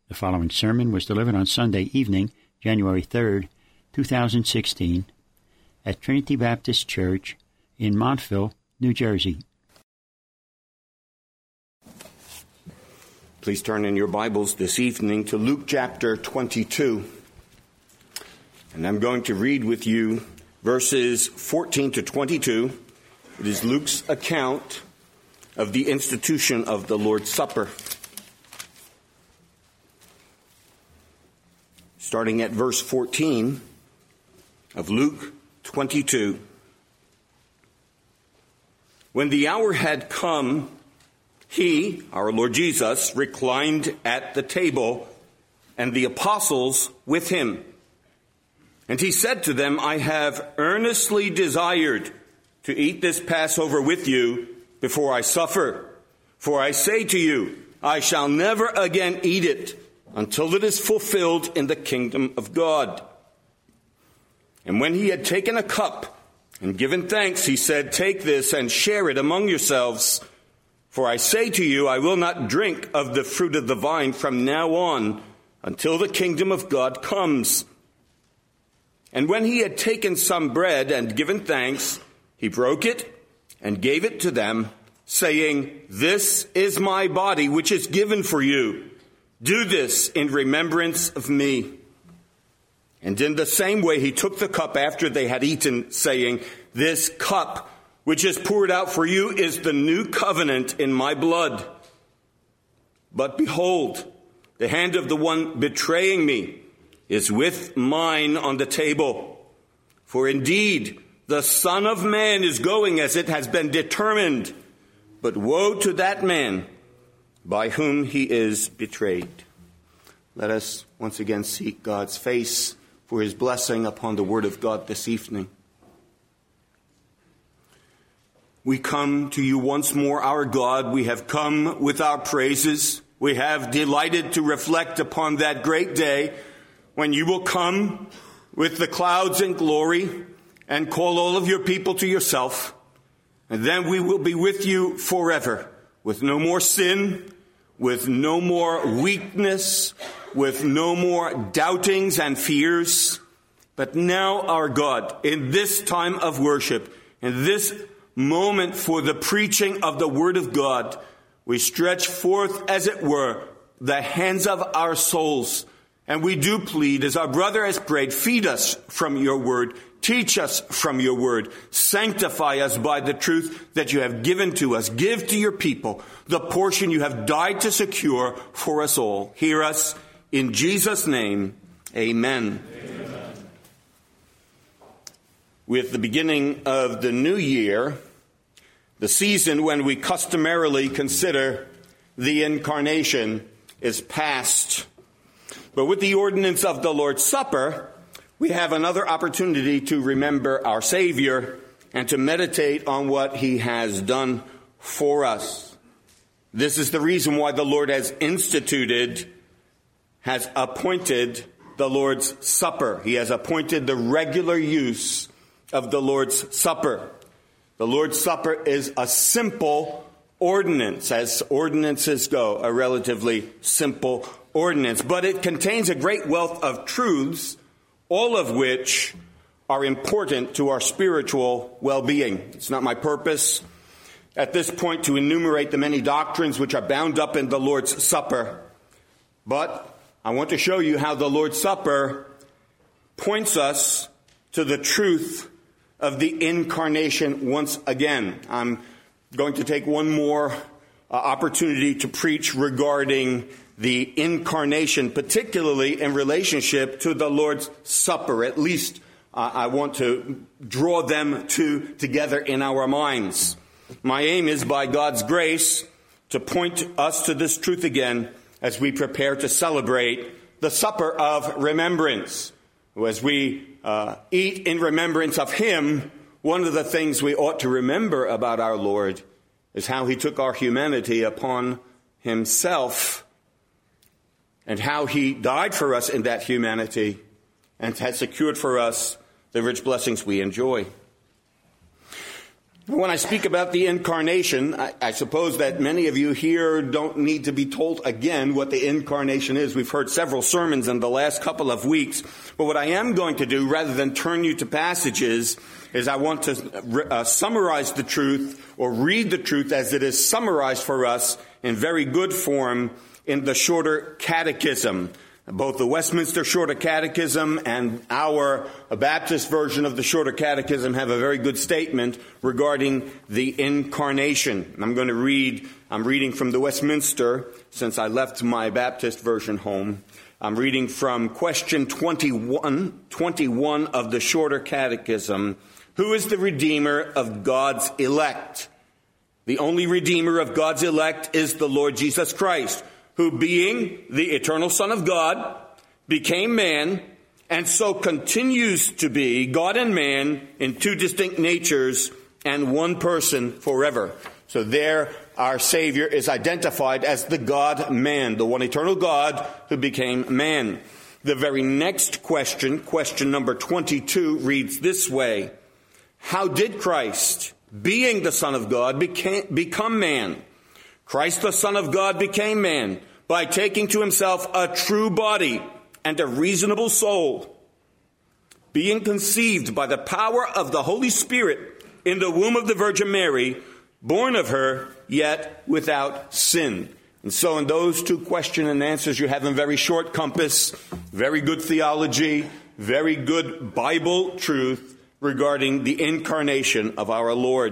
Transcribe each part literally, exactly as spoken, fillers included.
The following sermon was delivered on Sunday evening, January third, two thousand sixteen, at Trinity Baptist Church in Montville, New Jersey. Please turn in your Bibles this evening to Luke chapter twenty-two. And I'm going to read with you verses fourteen to twenty-two. It is Luke's account of the institution of the Lord's Supper. Starting at verse fourteen of Luke twenty-two. When the hour had come, he, our Lord Jesus, reclined at the table, and the apostles with him. And he said to them, I have earnestly desired to eat this Passover with you before I suffer. For I say to you, I shall never again eat it until it is fulfilled in the kingdom of God. And when he had taken a cup and given thanks, he said, take this and share it among yourselves. For I say to you, I will not drink of the fruit of the vine from now on until the kingdom of God comes. And when he had taken some bread and given thanks, he broke it and gave it to them, saying, this is my body, which is given for you. Do this in remembrance of me. And in the same way he took the cup after they had eaten, saying, this cup which is poured out for you is the new covenant in my blood. But behold, the hand of the one betraying me is with mine on the table. For indeed, the Son of Man is going as it has been determined. But woe to that man by whom he is betrayed. Let us once again seek God's face for his blessing upon the word of God this evening. We come to you once more, our God. We have come with our praises. We have delighted to reflect upon that great day when you will come with the clouds in glory and call all of your people to yourself. And then we will be with you forever, with no more sin, with no more weakness, with no more doubtings and fears. But now, our God, in this time of worship, in this moment for the preaching of the Word of God, we stretch forth, as it were, the hands of our souls. And we do plead, as our brother has prayed, feed us from your Word. Teach us from your word. Sanctify us by the truth that you have given to us. Give to your people the portion you have died to secure for us all. Hear us in Jesus' name. Amen. Amen. With the beginning of the new year, the season when we customarily consider the incarnation is past. But with the ordinance of the Lord's Supper, we have another opportunity to remember our Savior and to meditate on what he has done for us. This is the reason why the Lord has instituted, has appointed the Lord's Supper. He has appointed the regular use of the Lord's Supper. The Lord's Supper is a simple ordinance, as ordinances go, a relatively simple ordinance. But it contains a great wealth of truths, all of which are important to our spiritual well-being. It's not my purpose at this point to enumerate the many doctrines which are bound up in the Lord's Supper. But I want to show you how the Lord's Supper points us to the truth of the incarnation once again. I'm going to take one more uh, opportunity to preach regarding the incarnation, particularly in relationship to the Lord's Supper. At least uh, I want to draw them two together in our minds. My aim is, by God's grace, to point us to this truth again as we prepare to celebrate the Supper of Remembrance. As we uh, eat in remembrance of him, one of the things we ought to remember about our Lord is how he took our humanity upon himself, and how he died for us in that humanity and has secured for us the rich blessings we enjoy. When I speak about the incarnation, I, I suppose that many of you here don't need to be told again what the incarnation is. We've heard several sermons in the last couple of weeks. But what I am going to do, rather than turn you to passages, is I want to uh, summarize the truth or read the truth as it is summarized for us in very good form in the Shorter Catechism. Both the Westminster Shorter Catechism and our Baptist version of the Shorter Catechism have a very good statement regarding the incarnation. I'm going to read, I'm reading from the Westminster, since I left my Baptist version home. I'm reading from question twenty-one, twenty-one of the Shorter Catechism. Who is the Redeemer of God's elect? The only Redeemer of God's elect is the Lord Jesus Christ, who, being the eternal Son of God, became man, and so continues to be God and man in two distinct natures and one person forever. So there our Savior is identified as the God-man, the one eternal God who became man. The very next question, question number twenty-two, reads this way. How did Christ, being the Son of God, became, become man? Christ, the Son of God, became man by taking to himself a true body and a reasonable soul, being conceived by the power of the Holy Spirit in the womb of the Virgin Mary, born of her, yet without sin. And so in those two question and answers, you have a very short compass, very good theology, very good Bible truth regarding the incarnation of our Lord.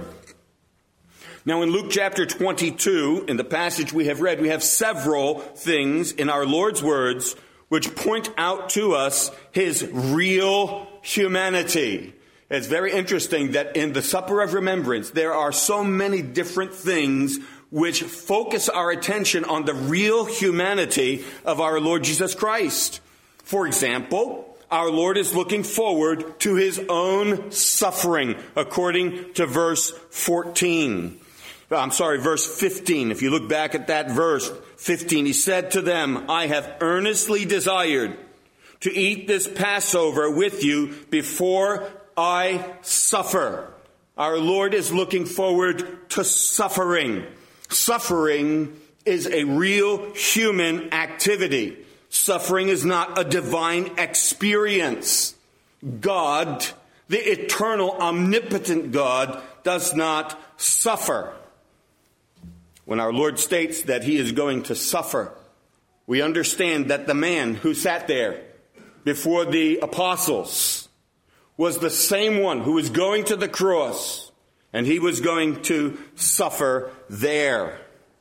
Now in Luke chapter twenty-two, in the passage we have read, we have several things in our Lord's words which point out to us his real humanity. It's very interesting that in the Supper of Remembrance, there are so many different things which focus our attention on the real humanity of our Lord Jesus Christ. For example, our Lord is looking forward to his own suffering, according to verse fourteen. I'm sorry, verse fifteen. If you look back at that verse, fifteen, he said to them, I have earnestly desired to eat this Passover with you before I suffer. Our Lord is looking forward to suffering. Suffering is a real human activity. Suffering is not a divine experience. God, the eternal, omnipotent God, does not suffer. When our Lord states that he is going to suffer, we understand that the man who sat there before the apostles was the same one who was going to the cross, and he was going to suffer there.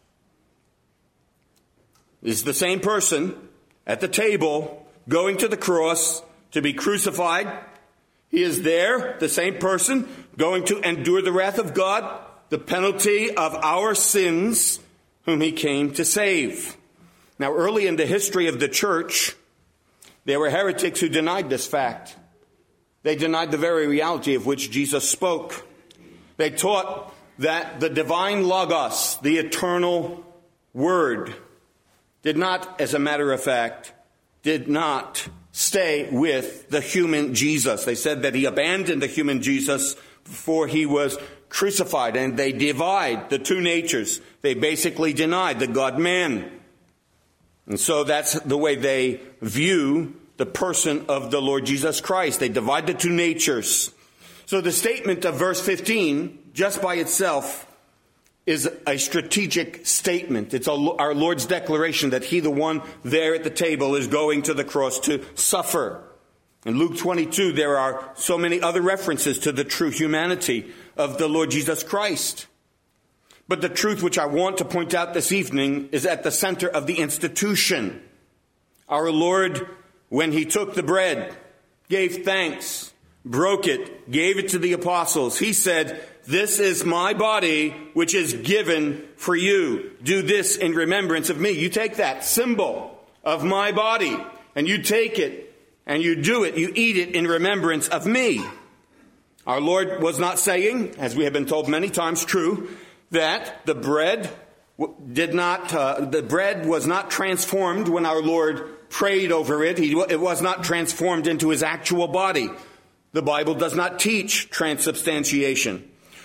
It's the same person at the table going to the cross to be crucified. He is there, the same person, going to endure the wrath of God, the penalty of our sins, whom he came to save. Now, early in the history of the church, there were heretics who denied this fact. They denied the very reality of which Jesus spoke. They taught that the divine Logos, the eternal Word, did not, as a matter of fact, did not stay with the human Jesus. They said that he abandoned the human Jesus before he was crucified, and they divide the two natures. They basically denied the God-man. And so that's the way they view the person of the Lord Jesus Christ. They divide the two natures. So the statement of verse fifteen, just by itself, is a strategic statement. It's our Lord's declaration that he, the one there at the table, is going to the cross to suffer. In Luke twenty-two, there are so many other references to the true humanity of the Lord Jesus Christ. But the truth which I want to point out this evening is at the center of the institution. Our Lord, when he took the bread, gave thanks, broke it, gave it to the apostles. He said, this is my body, which is given for you. Do this in remembrance of me. You take that symbol of my body, and you take it, and you do it, you eat it in remembrance of me. Our Lord was not saying, as we have been told many times, true, that the bread did not, uh, the bread was not transformed when our Lord prayed over it. He, it was not transformed into his actual body. The Bible does not teach transubstantiation.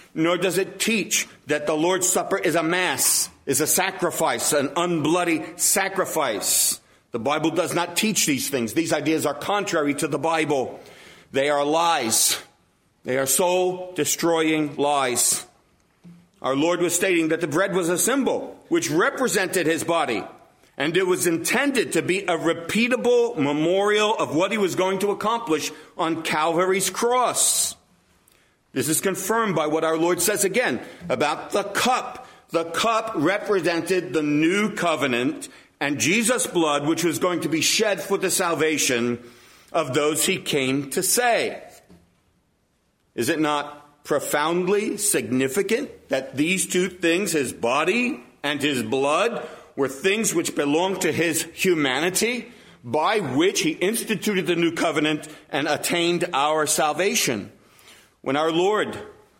nor does it teach that the Lord's Supper is a mass, is a sacrifice, an unbloody sacrifice. The Bible does not teach these things. These ideas are contrary to the Bible. They are lies. They are soul-destroying lies. Our Lord was stating that the bread was a symbol which represented his body, and it was intended to be a repeatable memorial of what he was going to accomplish on Calvary's cross. This is confirmed by what our Lord says again about the cup. The cup represented the new covenant and Jesus' blood, which was going to be shed for the salvation of those he came to save. Is it not profoundly significant that these two things, his body and his blood, were things which belonged to his humanity, by which he instituted the new covenant and attained our salvation? When our Lord,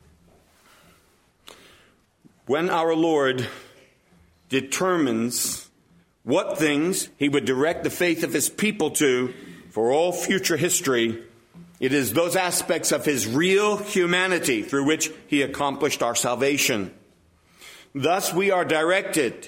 when our Lord determines what things he would direct the faith of his people to for all future history, it is those aspects of his real humanity through which he accomplished our salvation. Thus we are directed,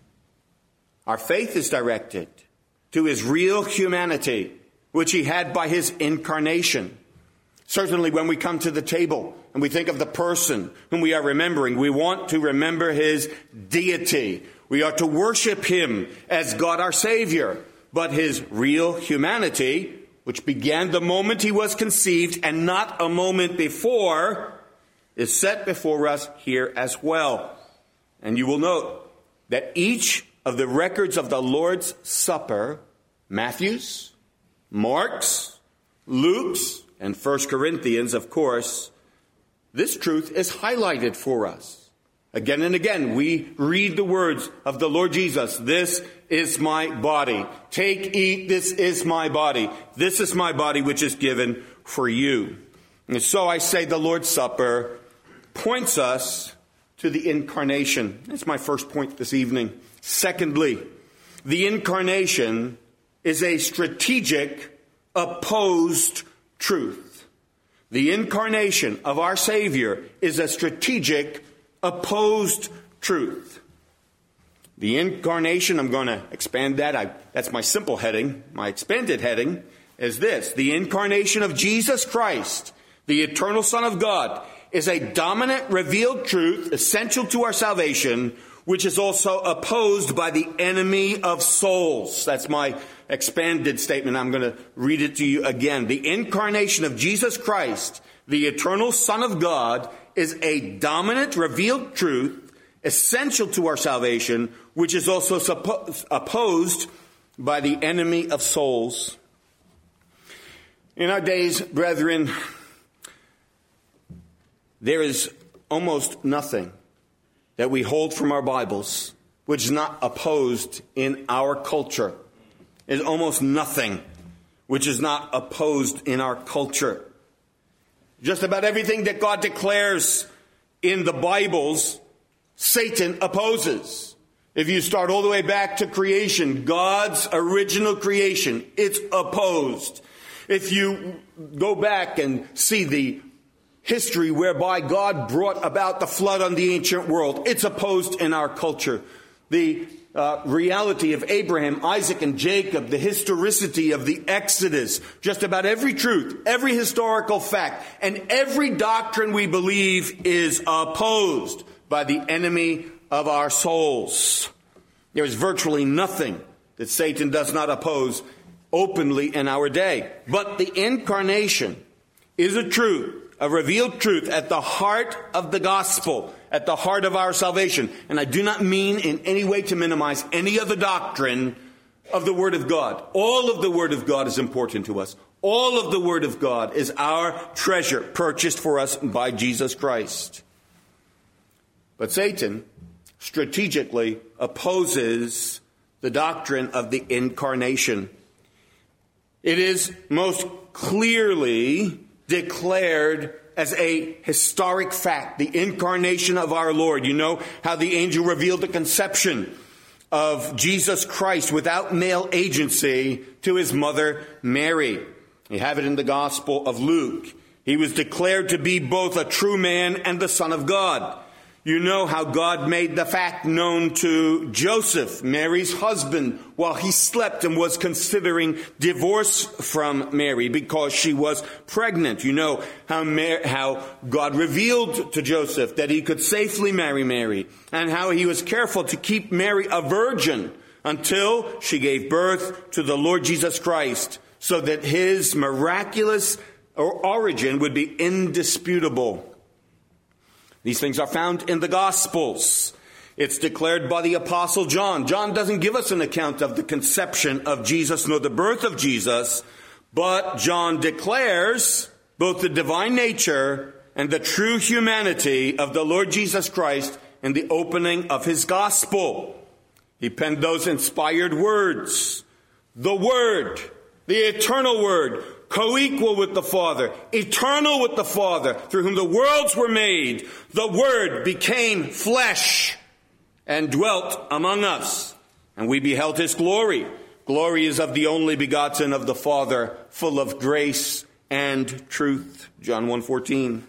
our faith is directed to his real humanity, which he had by his incarnation. Certainly when we come to the table and we think of the person whom we are remembering, we want to remember his deity. We are to worship him as God our Savior, but his real humanity, which began the moment he was conceived and not a moment before, is set before us here as well. And you will note that each of the records of the Lord's Supper, Matthew's, Mark's, Luke's, and First Corinthians, of course, this truth is highlighted for us. Again and again, we read the words of the Lord Jesus. This is my body. Take, eat, this is my body. This is my body which is given for you. And so I say the Lord's Supper points us to the incarnation. That's my first point this evening. Secondly, the incarnation is a strategic, opposed truth. The incarnation of our Savior is a strategic, opposed truth. The incarnation, I'm going to expand that. I, that's my simple heading. My expanded heading is this. The incarnation of Jesus Christ, the eternal Son of God, is a dominant, revealed truth essential to our salvation, which is also opposed by the enemy of souls. That's my expanded statement. I'm going to read it to you again. The incarnation of Jesus Christ, the eternal Son of God, is a dominant, revealed truth essential to our salvation, which is also suppo- opposed by the enemy of souls. In our days, brethren, there is almost nothing that we hold from our Bibles which is not opposed in our culture. There's almost nothing which is not opposed in our culture. Just about everything that God declares in the Bibles, Satan opposes. If you start all the way back to creation, God's original creation, it's opposed. If you go back and see the history whereby God brought about the flood on the ancient world, it's opposed in our culture. The uh, reality of Abraham, Isaac, and Jacob, the historicity of the Exodus, just about every truth, every historical fact, and every doctrine we believe is opposed by the enemy of our souls. There is virtually nothing that Satan does not oppose openly in our day. But the incarnation is a truth, a revealed truth at the heart of the gospel, at the heart of our salvation. And I do not mean in any way to minimize any other doctrine of the Word of God. All of the Word of God is important to us. All of the Word of God is our treasure purchased for us by Jesus Christ. But Satan strategically opposes the doctrine of the incarnation. It is most clearly declared as a historic fact, the incarnation of our Lord. You know how the angel revealed the conception of Jesus Christ without male agency to his mother Mary. You have it in the Gospel of Luke. He was declared to be both a true man and the Son of God. You know how God made the fact known to Joseph, Mary's husband, while he slept and was considering divorce from Mary because she was pregnant. You know how, Mar- how God revealed to Joseph that he could safely marry Mary, and how he was careful to keep Mary a virgin until she gave birth to the Lord Jesus Christ, so that his miraculous origin would be indisputable. These things are found in the Gospels. It's declared by the Apostle John. John doesn't give us an account of the conception of Jesus nor the birth of Jesus, but John declares both the divine nature and the true humanity of the Lord Jesus Christ in the opening of his Gospel. He penned those inspired words. The Word, the eternal Word, co-equal with the Father, eternal with the Father, through whom the worlds were made. The Word became flesh and dwelt among us, and we beheld his glory. Glory is of the only begotten of the Father, full of grace and truth. John one fourteen.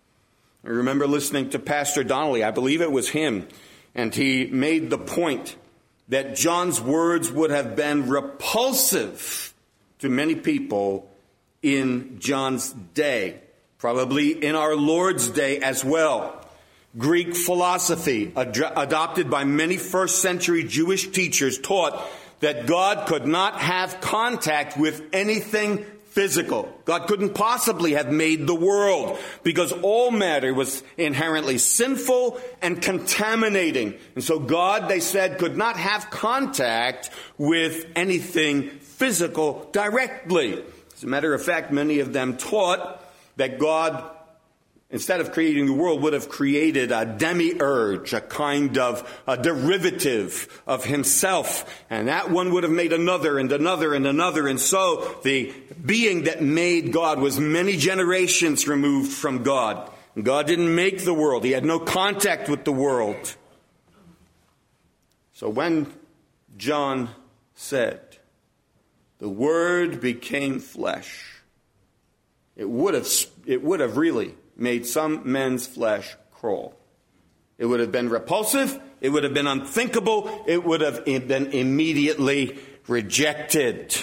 I remember listening to Pastor Donnelly, I believe it was him, and he made the point that John's words would have been repulsive to many people in John's day, probably in our Lord's day as well. Greek philosophy, ad- adopted by many first century Jewish teachers, taught that God could not have contact with anything physical. God couldn't possibly have made the world because all matter was inherently sinful and contaminating. And so God, they said, could not have contact with anything physical directly. As a matter of fact, many of them taught that God, instead of creating the world, would have created a demiurge, a kind of a derivative of himself. And that one would have made another and another and another. And so the being that made God was many generations removed from God. And God didn't make the world. He had no contact with the world. So when John said, the Word became flesh, it would have, it would have really made some men's flesh crawl. It would have been repulsive. It would have been unthinkable. It would have been immediately rejected.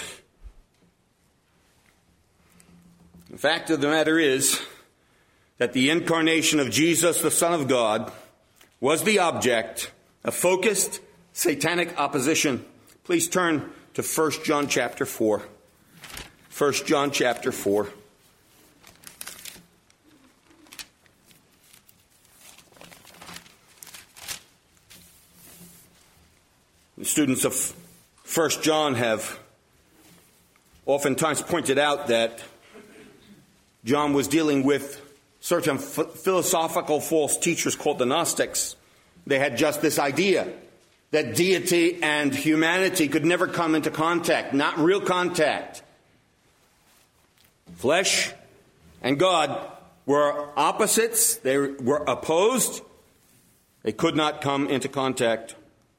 The fact of the matter is that the incarnation of Jesus, the Son of God, was the object of focused satanic opposition. Please turn to First John chapter four. First John chapter four. The students of First John have oftentimes pointed out that John was dealing with certain f- philosophical false teachers called the Gnostics. They had just this idea that deity and humanity could never come into contact, not real contact. Flesh and God were opposites. They were opposed. They could not come into contact.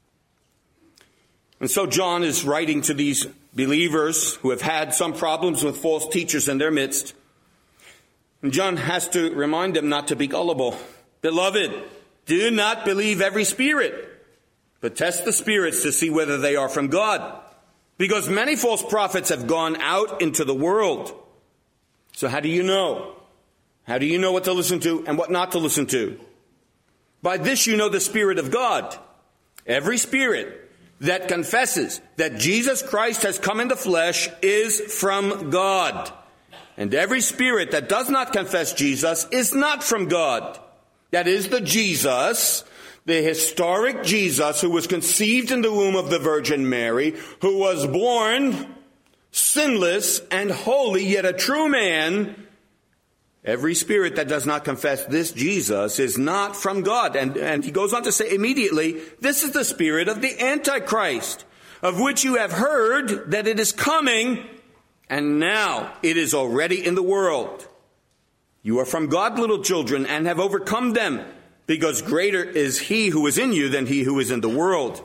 And so John is writing to these believers who have had some problems with false teachers in their midst. And John has to remind them not to be gullible. Beloved, do not believe every spirit, but test the spirits to see whether they are from God. Because many false prophets have gone out into the world. So how do you know? How do you know what to listen to and what not to listen to? By this you know the Spirit of God. Every spirit that confesses that Jesus Christ has come in the flesh is from God. And every spirit that does not confess Jesus is not from God. That is the Jesus, the historic Jesus who was conceived in the womb of the Virgin Mary, who was born sinless and holy, yet a true man. Every spirit that does not confess this Jesus is not from God. And, and he goes on to say immediately, this is the spirit of the Antichrist, of which you have heard that it is coming, and now it is already in the world. You are from God, little children, and have overcome them, because greater is he who is in you than he who is in the world.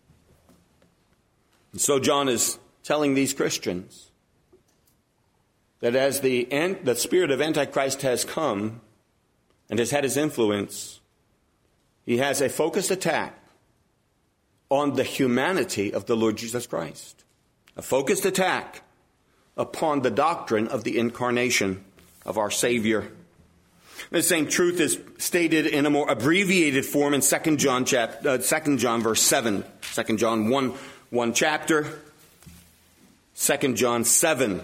And so John is telling these Christians, that as the, the spirit of Antichrist has come and has had his influence, he has a focused attack on the humanity of the Lord Jesus Christ. A focused attack upon the doctrine of the incarnation of our Savior. The same truth is stated in a more abbreviated form in Second John chapter, uh, Second John verse seven. Second John one, one chapter. Second John seven.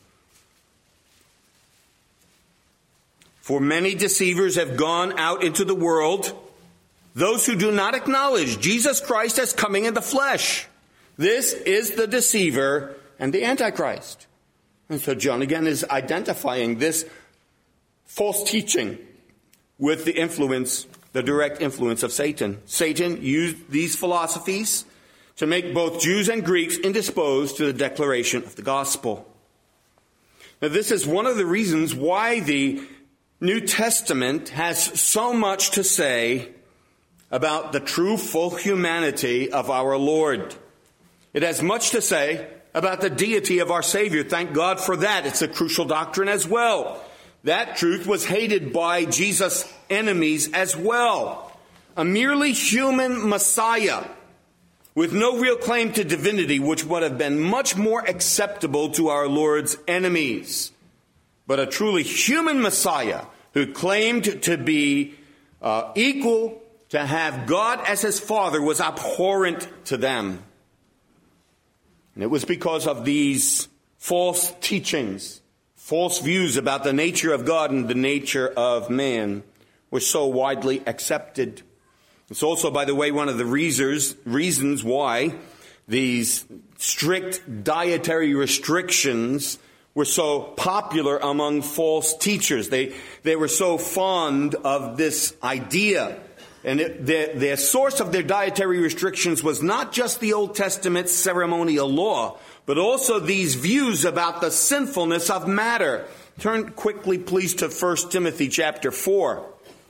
For many deceivers have gone out into the world, those who do not acknowledge Jesus Christ as coming in the flesh. This is the deceiver and the Antichrist. And so John again is identifying this false teaching with the influence, the direct influence of Satan. Satan used these philosophies to make both Jews and Greeks indisposed to the declaration of the gospel. Now, this is one of the reasons why the New Testament has so much to say about the true full humanity of our Lord. It has much to say about the deity of our Savior. Thank God for that. It's a crucial doctrine as well. That truth was hated by Jesus' enemies as well. A merely human Messiah with no real claim to divinity, which would have been much more acceptable to our Lord's enemies. But a truly human Messiah who claimed to be uh, equal, to have God as his Father, was abhorrent to them. And it was because of these false teachings, false views about the nature of God and the nature of man were so widely accepted. It's also, by the way, one of the reasons, reasons why these strict dietary restrictions were so popular among false teachers. They, they were so fond of this idea. And it, their, their source of their dietary restrictions was not just the Old Testament ceremonial law, but also these views about the sinfulness of matter. Turn quickly, please, to First Timothy chapter four.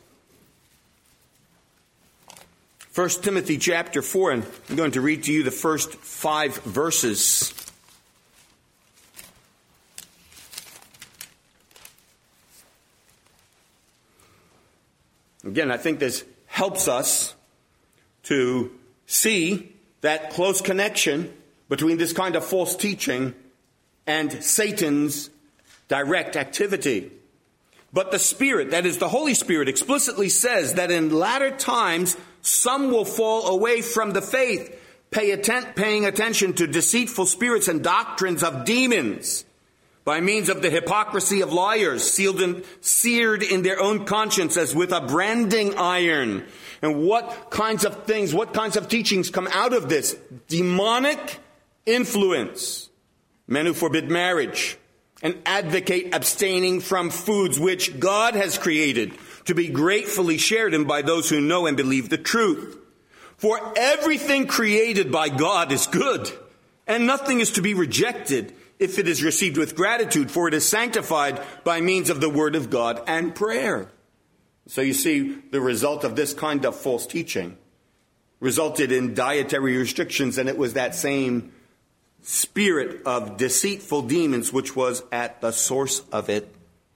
First Timothy chapter four, and I'm going to read to you the first five verses. Again, I think this helps us to see that close connection between this kind of false teaching and Satan's direct activity. But the Spirit, that is the Holy Spirit, explicitly says that in latter times some will fall away from the faith, pay atten- paying attention to deceitful spirits and doctrines of demons, by means of the hypocrisy of liars, sealed in, seared in their own conscience as with a branding iron. And what kinds of things, what kinds of teachings come out of this? Demonic influence. Men who forbid marriage and advocate abstaining from foods which God has created to be gratefully shared in by those who know and believe the truth. For everything created by God is good, and nothing is to be rejected if it is received with gratitude, for it is sanctified by means of the word of God and prayer. So you see, the result of this kind of false teaching resulted in dietary restrictions, and it was that same spirit of deceitful demons which was at the source of it.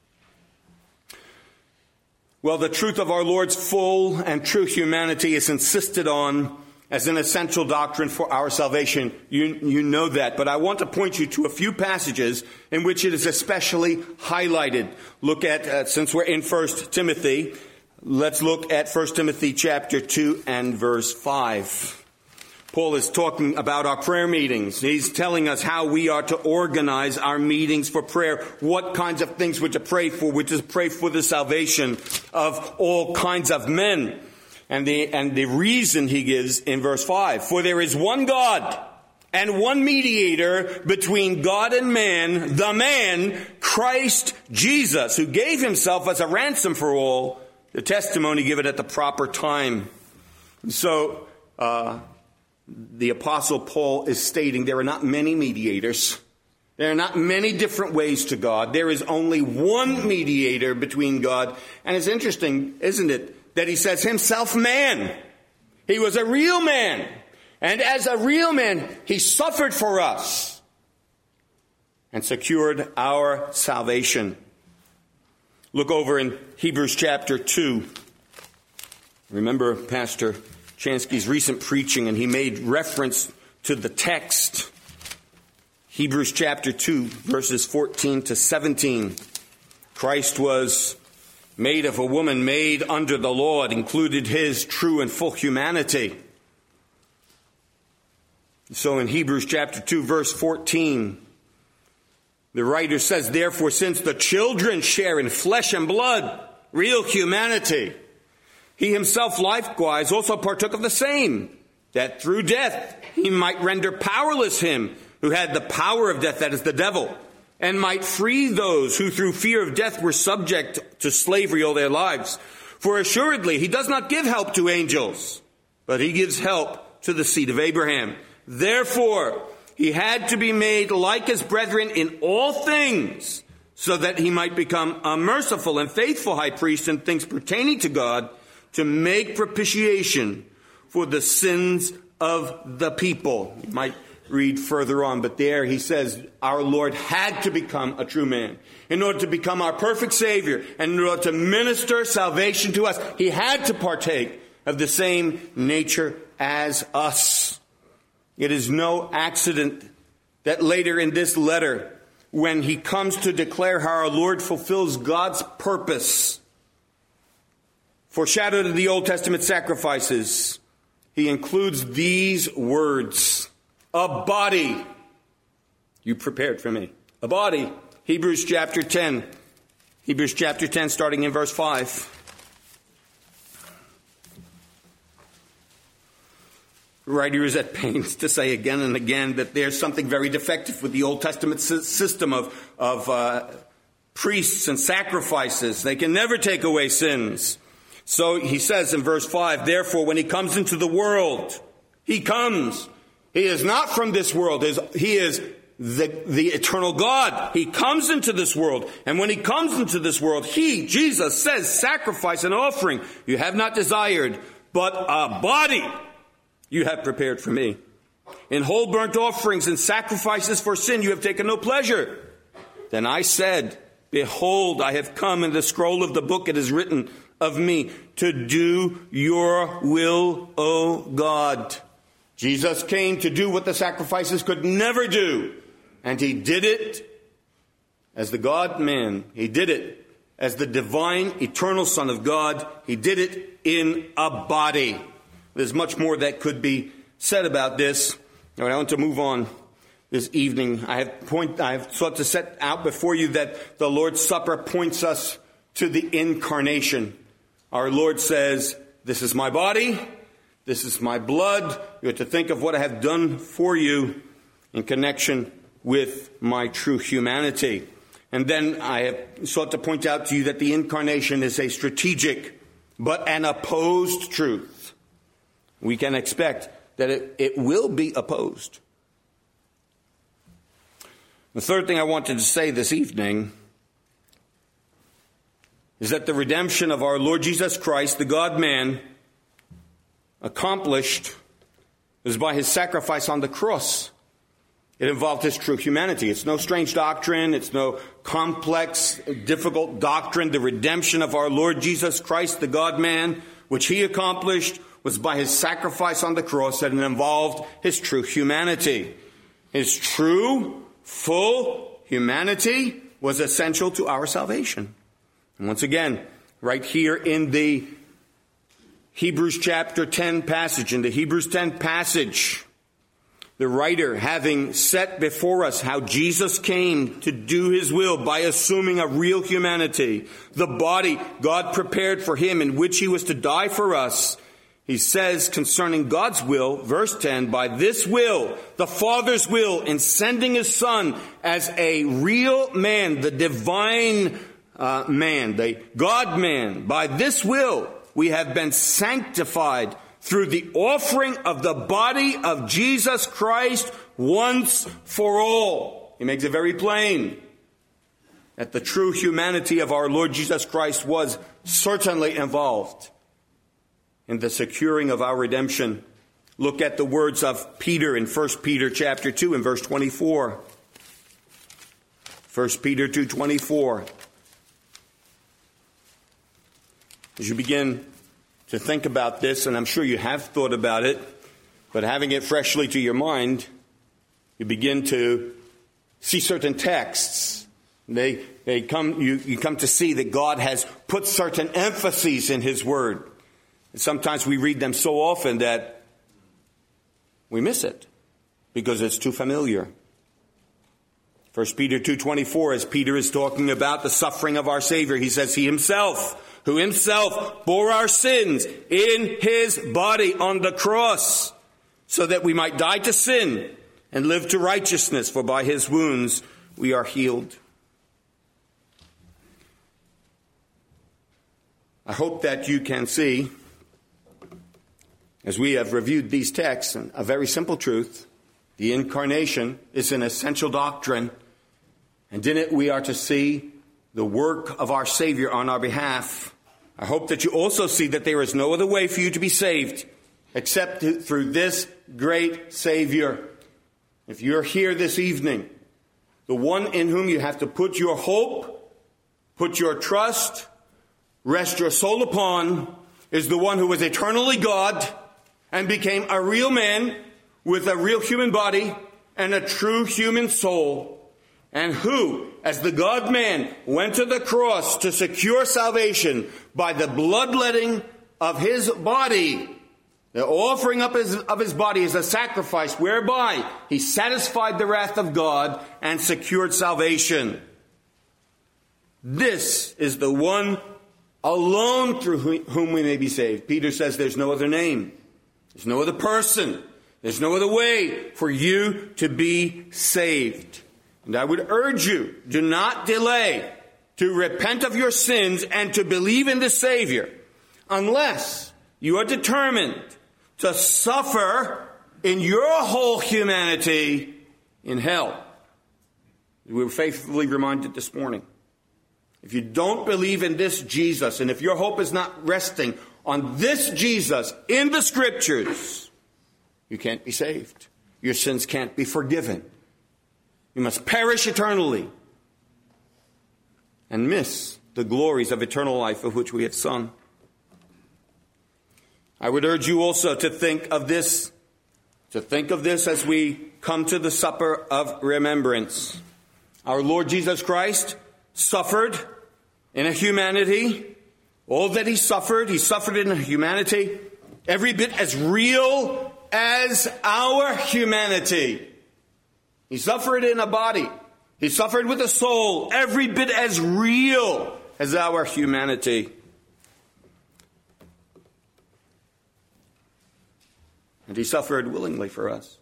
Well, the truth of our Lord's full and true humanity is insisted on as an essential doctrine for our salvation. You, you know that. But I want to point you to a few passages in which it is especially highlighted. Look at, uh, since we're in First Timothy, let's look at First Timothy chapter two and verse five. Paul is talking about our prayer meetings. He's telling us how we are to organize our meetings for prayer, what kinds of things we're to pray for. We're to pray for the salvation of all kinds of men. And the, and the reason he gives in verse five, for there is one God and one mediator between God and man, the man, Christ Jesus, who gave himself as a ransom for all, the testimony given at the proper time. So, uh, the Apostle Paul is stating there are not many mediators. There are not many different ways to God. There is only one mediator between God. And it's interesting, isn't it, that he says himself man. He was a real man. And as a real man, he suffered for us. and secured our salvation. Look over in Hebrews chapter two. Remember Pastor Chansky's recent preaching, and he made reference to the text. Hebrews chapter two, verses fourteen to seventeen. Christ was made of a woman, made under the law. It included his true and full humanity. So in Hebrews chapter two, verse fourteen, the writer says, therefore, since the children share in flesh and blood, real humanity, he himself likewise also partook of the same, that through death he might render powerless him who had the power of death, that is the devil, and might free those who through fear of death were subject to slavery all their lives. For assuredly he does not give help to angels, but he gives help to the seed of Abraham. Therefore he had to be made like his brethren in all things, so that he might become a merciful and faithful high priest in things pertaining to God, to make propitiation for the sins of the people. You might read further on, but there he says our Lord had to become a true man in order to become our perfect Savior, and in order to minister salvation to us. He had to partake of the same nature as us. It is no accident that later in this letter, when he comes to declare how our Lord fulfills God's purpose, foreshadowed in the Old Testament sacrifices, he includes these words: a body you prepared for me. A body. Hebrews chapter ten. Hebrews chapter ten, starting in verse five. The writer is at pains to say again and again that there's something very defective with the Old Testament system of, of uh, priests and sacrifices. They can never take away sins. So he says in verse five, therefore, when he comes into the world, he comes. He is not from this world. He is the, the eternal God. He comes into this world. And when he comes into this world, he, Jesus, says, sacrifice and offering you have not desired, but a body you have prepared for me. In whole burnt offerings and sacrifices for sin you have taken no pleasure. Then I said, behold, I have come. In the scroll of the book it is written of me, to do your will, O God. Jesus came to do what the sacrifices could never do. And he did it as the God-man. He did it as the divine, eternal Son of God. He did it in a body. There's much more that could be said about this. All right, I want to move on this evening. I have point, I have sought to set out before you that the Lord's Supper points us to the incarnation. Our Lord says, this is my body, this is my blood. You have to think of what I have done for you in connection with my true humanity. And then I have sought to point out to you that the incarnation is a strategic but an opposed truth. We can expect that it, it will be opposed. The third thing I wanted to say this evening is that the redemption of our Lord Jesus Christ, the God-man, accomplished is by his sacrifice on the cross. It involved his true humanity. It's no strange doctrine. It's no complex, difficult doctrine. The redemption of our Lord Jesus Christ, the God-man, which he accomplished, was by his sacrifice on the cross, and it involved his true humanity. His true, full humanity was essential to our salvation. And once again, right here in the Hebrews chapter ten passage, in the Hebrews ten passage, the writer, having set before us how Jesus came to do his will by assuming a real humanity, the body God prepared for him in which he was to die for us, he says concerning God's will, verse ten, by this will, the Father's will, in sending his Son as a real man, the divine uh, man, the God-man, by this will we have been sanctified through the offering of the body of Jesus Christ once for all. He makes it very plain that the true humanity of our Lord Jesus Christ was certainly involved in the securing of our redemption. Look at the words of Peter in First Peter chapter two and verse twenty-four. First Peter two twenty-four. As you begin to think about this, and I'm sure you have thought about it, but having it freshly to your mind, you begin to see certain texts. They they come you, you come to see that God has put certain emphases in His Word. And sometimes we read them so often that we miss it because it's too familiar. First Peter two twenty-four, as Peter is talking about the suffering of our Savior, he says, He Himself, who Himself bore our sins in His body on the cross, so that we might die to sin and live to righteousness, for by His wounds we are healed. I hope that you can see, as we have reviewed these texts, a very simple truth. The incarnation is an essential doctrine, and in it we are to see the work of our Savior on our behalf. I hope that you also see that there is no other way for you to be saved except through this great Savior. If you're here this evening, the one in whom you have to put your hope, put your trust, rest your soul upon, is the one who was eternally God and became a real man with a real human body and a true human soul, and who, as the God-man, went to the cross to secure salvation by the bloodletting of His body. The offering up his, of His body is a sacrifice whereby He satisfied the wrath of God and secured salvation. This is the one alone through whom we may be saved. Peter says there's no other name. There's no other person. There's no other way for you to be saved. And I would urge you, do not delay to repent of your sins and to believe in the Savior unless you are determined to suffer in your whole humanity in hell. We were faithfully reminded this morning. If you don't believe in this Jesus, and if your hope is not resting on this Jesus in the Scriptures, you can't be saved. Your sins can't be forgiven. You must perish eternally and miss the glories of eternal life of which we have sung. I would urge you also to think of this, to think of this as we come to the supper of remembrance. Our Lord Jesus Christ suffered in a humanity. All that He suffered, He suffered in a humanity every bit as real as our humanity. He suffered in a body. He suffered with a soul every bit as real as our humanity. And He suffered willingly for us.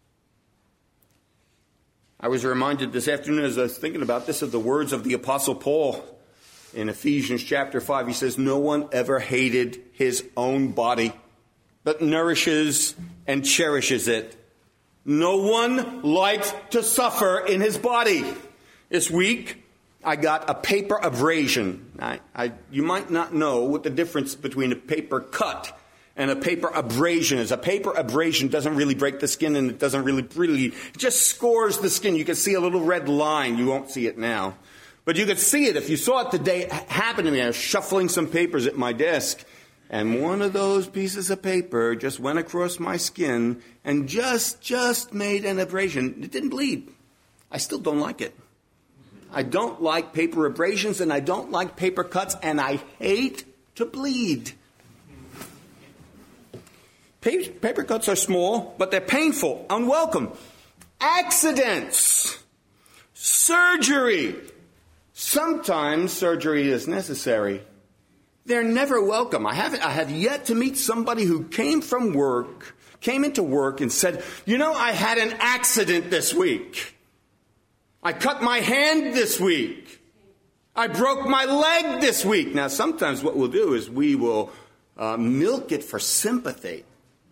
I was reminded this afternoon as I was thinking about this of the words of the Apostle Paul in Ephesians chapter five. He says, no one ever hated his own body, but nourishes and cherishes it. No one likes to suffer in his body. This week, I got a paper abrasion. I, I, you might not know what the difference between a paper cut and a paper abrasion is. A paper abrasion doesn't really break the skin, and it doesn't really, really, it just scores the skin. You can see a little red line. You won't see it now. But you could see it if you saw it the day it happened to me. I was shuffling some papers at my desk, and one of those pieces of paper just went across my skin and just, just made an abrasion. It didn't bleed. I still don't like it. I don't like paper abrasions, and I don't like paper cuts, and I hate to bleed. Paper cuts are small, but they're painful, unwelcome. Accidents, surgery. Sometimes surgery is necessary. They're never welcome. I have I have yet to meet somebody who came from work, came into work and said, you know, I had an accident this week. I cut my hand this week. I broke my leg this week. Now, sometimes what we'll do is we will uh, milk it for sympathy.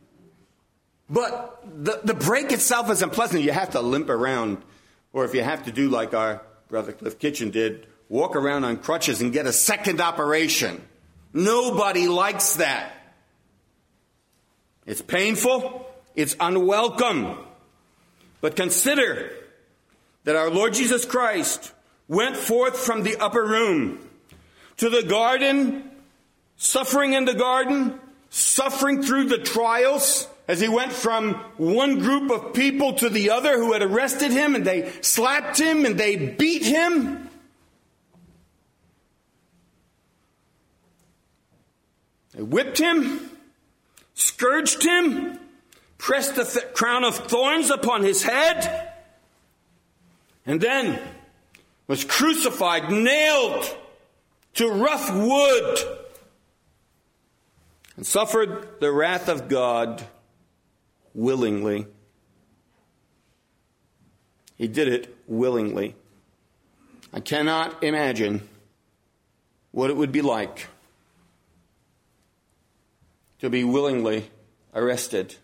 But the, the break itself isn't pleasant. You have to limp around. Or if you have to do like our brother Cliff Kitchen did, walk around on crutches and get a second operation. Nobody likes that. It's painful. It's unwelcome. But consider that our Lord Jesus Christ, went forth from the upper room to the garden, suffering in the garden, suffering through the trials, as he went from one group of people to the other who had arrested him, and they slapped him and they beat him. They whipped him, scourged him, pressed a th- crown of thorns upon his head, and then was crucified, nailed to rough wood, and suffered the wrath of God willingly. He did it willingly. I cannot imagine what it would be like to be willingly arrested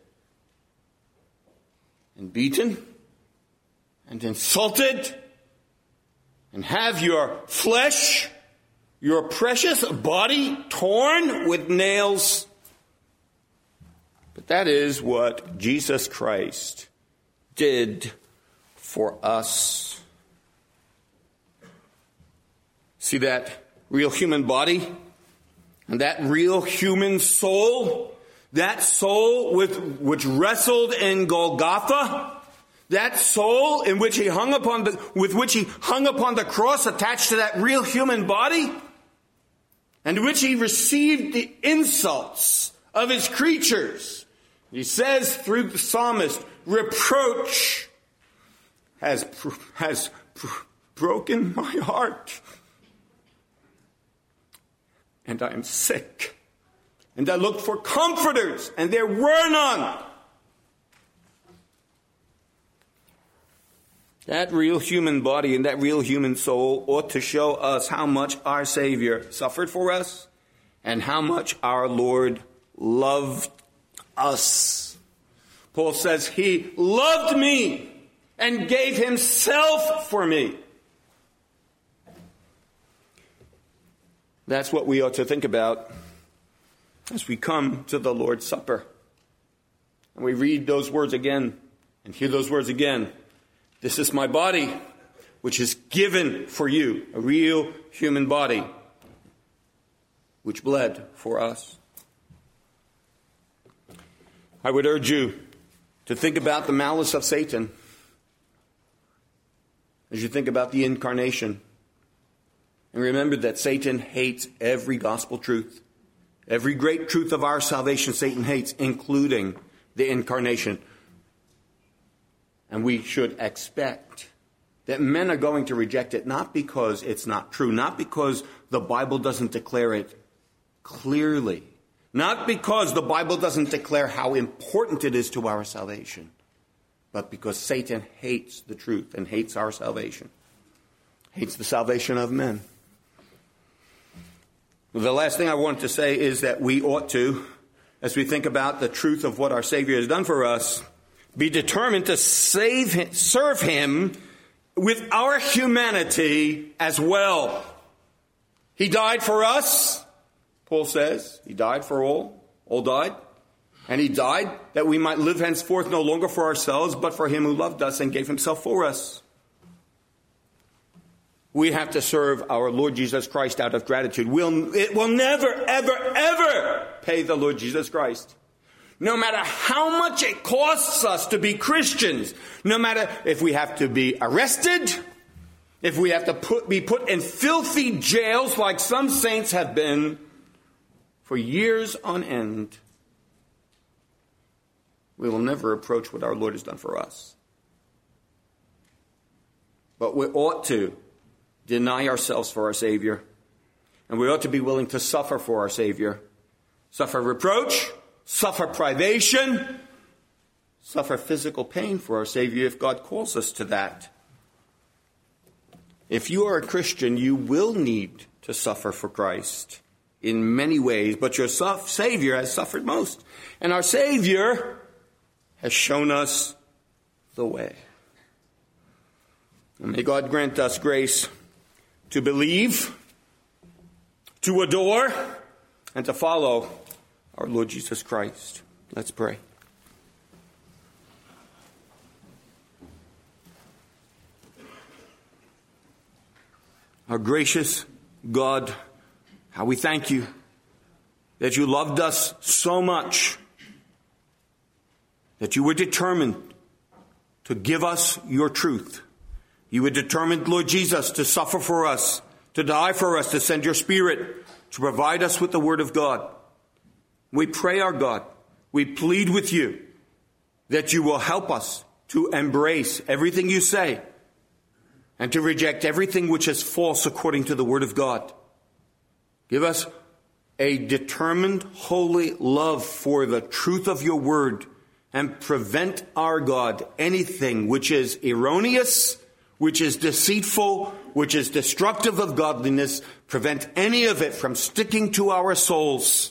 and beaten and insulted and have your flesh, your precious body torn with nails. But that is what Jesus Christ did for us. See that real human body and that real human soul, that soul with, which wrestled in Golgotha, that soul in which he hung upon the, with which he hung upon the cross attached to that real human body, and which he received the insults of his creatures. He says through the psalmist, reproach has, has broken my heart. And I am sick. And I looked for comforters, and there were none. That real human body and that real human soul ought to show us how much our Savior suffered for us and how much our Lord loved us. Paul says, he loved me and gave himself for me. That's what we ought to think about as we come to the Lord's Supper. And we read those words again and hear those words again. This is my body, which is given for you, a real human body, which bled for us. I would urge you to think about the malice of Satan as you think about the incarnation. And remember that Satan hates every gospel truth. Every great truth of our salvation Satan hates, including the incarnation. And we should expect that men are going to reject it, not because it's not true, not because the Bible doesn't declare it clearly, not because the Bible doesn't declare how important it is to our salvation, but because Satan hates the truth and hates our salvation, hates the salvation of men. The last thing I want to say is that we ought to, as we think about the truth of what our Savior has done for us, be determined to save him, serve him with our humanity as well. He died for us, Paul says. He died for all. All died. And he died that we might live henceforth no longer for ourselves, but for him who loved us and gave himself for us. We have to serve our Lord Jesus Christ out of gratitude. We'll, it will never, ever, ever pay the Lord Jesus Christ. No matter how much it costs us to be Christians, no matter if we have to be arrested, if we have to put, be put in filthy jails like some saints have been for years on end, we will never approach what our Lord has done for us. But we ought to deny ourselves for our Savior, and we ought to be willing to suffer for our Savior. Suffer reproach, suffer privation, suffer physical pain for our Savior if God calls us to that. If you are a Christian, you will need to suffer for Christ in many ways, but your Savior has suffered most. And our Savior has shown us the way. And may God grant us grace to believe, to adore, and to follow our Lord Jesus Christ. Let's pray. Our gracious God, how we thank you that you loved us so much, that you were determined to give us your truth. You were determined, Lord Jesus, to suffer for us, to die for us, to send your Spirit to provide us with the Word of God. We pray, our God, we plead with you that you will help us to embrace everything you say and to reject everything which is false according to the Word of God. Give us a determined, holy love for the truth of your Word, and prevent, our God, anything which is erroneous, which is deceitful, which is destructive of godliness. Prevent any of it from sticking to our souls.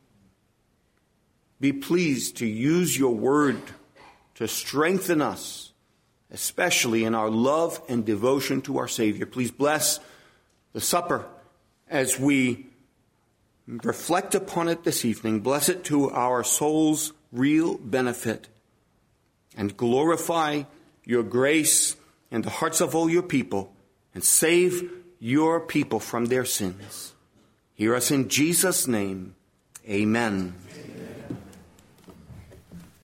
Be pleased to use your Word to strengthen us, especially in our love and devotion to our Savior. Please bless the supper as we reflect upon it this evening. Bless it to our soul's real benefit, and glorify your grace in the hearts of all your people, and save your people from their sins. Hear us in Jesus' name. Amen.